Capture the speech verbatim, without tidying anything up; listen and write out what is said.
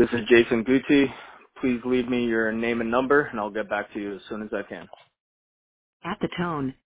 This is Jason Gucci. Please leave me your name and number, and I'll get back to you as soon as I can. At the tone,